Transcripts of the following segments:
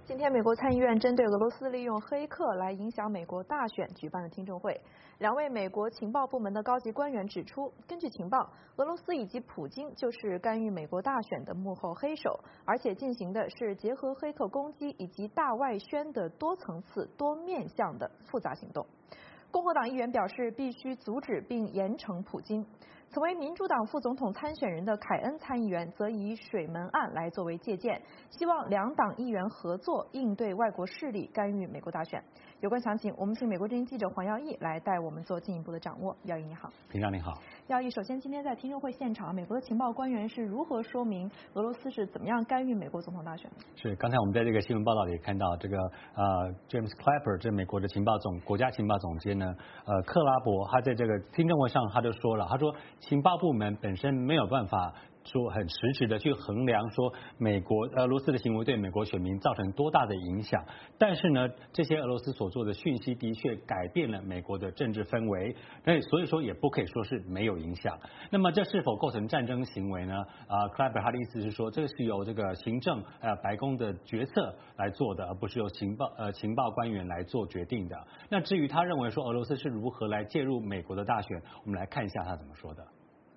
今天，美国参议院针对俄罗斯利用黑客来影响美国大选举办了听证会。2位美国情报部门的高级官员指出，根据情报，俄罗斯以及普京就是干预美国大选的幕后黑手，而且进行的是结合黑客攻击以及大外宣的多层次、多面向的复杂行动。共和党议员表示，必须阻止并严惩普京。曾为民主党副总统参选人的凯恩参议员则以水门案来作为借鉴，希望2党议员合作应对外国势力干预美国大选。有关详情，我们请美国之音记者黄耀义来带我们做进一步的掌握。耀义你好。 平常你好。 耀义，首先今天在听证会现场，美国的情报官员是如何说明俄罗斯是怎么样干预美国总统大选？ 是，刚才我们在这个新闻报道里看到，这个James Clapper 这美国的国家情报总监呢，克拉伯，他在这个听证会上他就说了，他说情报部门本身没有办法说很实质的去衡量说俄罗斯的行为对美国选民造成多大的影响，但是呢，这些俄罗斯所做的讯息的确改变了美国的政治氛围，所以说也不可以说是没有影响。那么这是否构成战争行为呢？Clapper 他的意思是说，这是由这个行政白宫的决策来做的，而不是由情报官员来做决定的。那至于他认为说俄罗斯是如何来介入美国的大选，我们来看一下他怎么说的。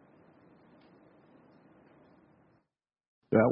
That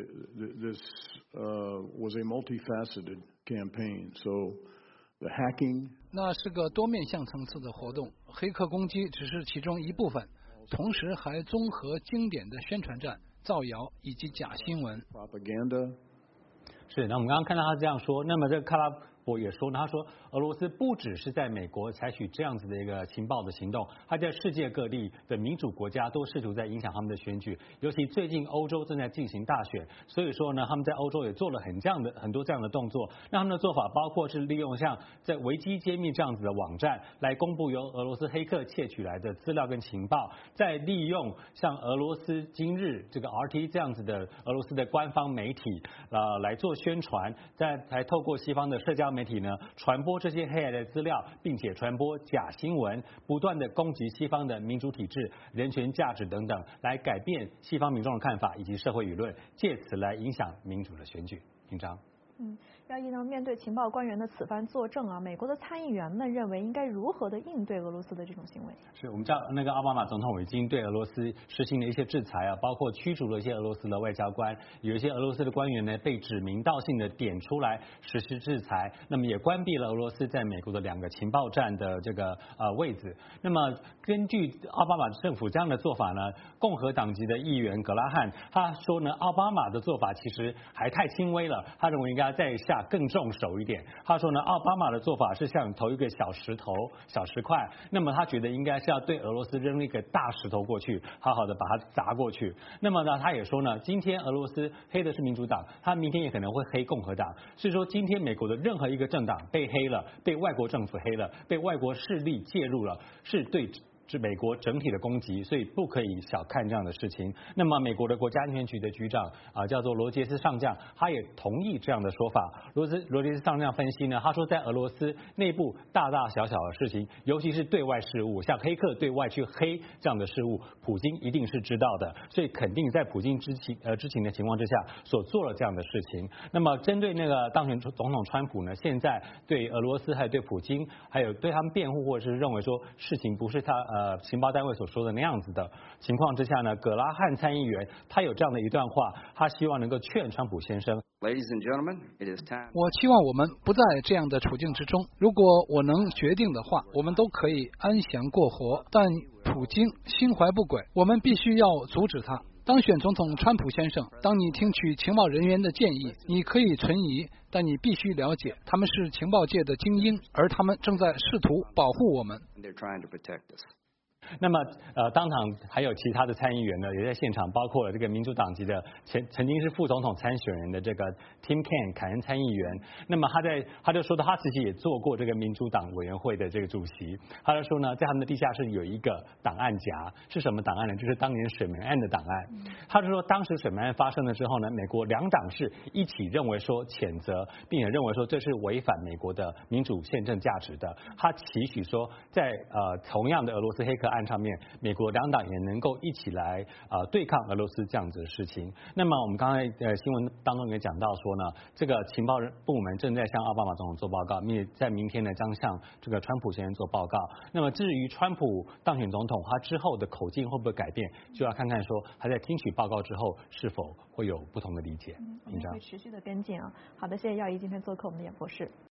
was a multifaceted campaign. So the hacking. 那是个多面向层次的活动，黑客攻击只是其中一部分，同时还综合经典的宣传战、造谣以及假新闻。 Propaganda. 是，那我们刚刚看到他这样说，那么这个克拉伯也说呢，他说俄罗斯不只是在美国采取这样子的一个情报的行动，他在世界各地的民主国家都试图在影响他们的选举，尤其最近欧洲正在进行大选，所以说呢，他们在欧洲也做了很多这样的动作。那他们的做法包括是利用像在维基揭秘这样子的网站来公布由俄罗斯黑客窃取来的资料跟情报，再利用像俄罗斯今日这个 RT 这样子的俄罗斯的官方媒体来做宣传，还透过西方的社交媒体呢传播这些黑暗的资料，并且传播假新闻，不断的攻击西方的民主体制、人权价值等等，来改变西方民众的看法以及社会舆论，借此来影响民主的选举。平常。 耀义呢，面对情报官员的此番作证美国的参议员们认为应该如何的应对俄罗斯的这种行为？ 是我们知道那个奥巴马总统已经对俄罗斯实行了一些制裁包括驱逐了一些俄罗斯的外交官，有一些俄罗斯的官员呢被指名道姓的点出来实施制裁，那么也关闭了俄罗斯在美国的2个情报站的这个位置。那么根据奥巴马政府这样的做法呢，共和党籍的议员格拉汉他说呢，奥巴马的做法其实还太轻微了，他认为应该再下更重手一点。他说呢，奥巴马的做法是像投一个小石块，那么他觉得应该是要对俄罗斯扔一个大石头过去，好好的把它砸过去。那么呢，他也说呢，今天俄罗斯黑的是民主党，他明天也可能会黑共和党。所以说，今天美国的任何一个政党被黑了，被外国政府黑了，被外国势力介入了，是对是美国整体的攻击，所以不可以小看这样的事情。那么美国的国家安全局的局长叫做罗杰斯上将，他也同意这样的说法。罗杰斯上将分析呢，他说在俄罗斯内部大大小小的事情，尤其是对外事务，像黑客对外去黑这样的事务，普京一定是知道的，所以肯定在普京知情的情况之下所做了这样的事情。那么针对那个当选总统川普呢，现在对俄罗斯还有对普京还有对他们辩护，或者是认为说事情不是他情报单位所说的那样子的情况之下呢，葛拉汉参议员他有这样的一段话，他希望能够劝川普先生。 Ladies and gentlemen, it is time. 我期望我们不在这样的处境之中。如果我能决定的话，我们都可以安详过活。但普京心怀不轨，我们必须要阻止他。当选总统川普先生，当你听取情报人员的建议，你可以存疑，但你必须了解，他们是情报界的精英，而他们正在试图保护我们。 They're trying to protect us. 那么当场还有其他的参议员呢，也在现场，包括了这个民主党籍的曾经是副总统参选人的这个 Tim Kaine 凯恩参议员。那么他就说他自己也做过这个民主党委员会的这个主席。他就说呢，在他们的地下室有一个档案夹，是什么档案呢？就是当年水门案的档案。他就说当时水门案发生了之后呢，美国2党是一起认为说谴责，并且认为说这是违反美国的民主宪政价值的。他期许说在同样的俄罗斯黑客案案上面，美国两党也能够一起来对抗俄罗斯这样子的事情。那么我们刚才新闻当中也讲到说呢，这个情报部门正在向奥巴马总统做报告，并且在明天呢将向这个川普先生做报告。那么至于川普当选总统，他之后的口径会不会改变，就要看看说他在听取报告之后是否会有不同的理解。 我们会持续的跟进啊。好的，谢谢耀仪今天做客我们的演播室。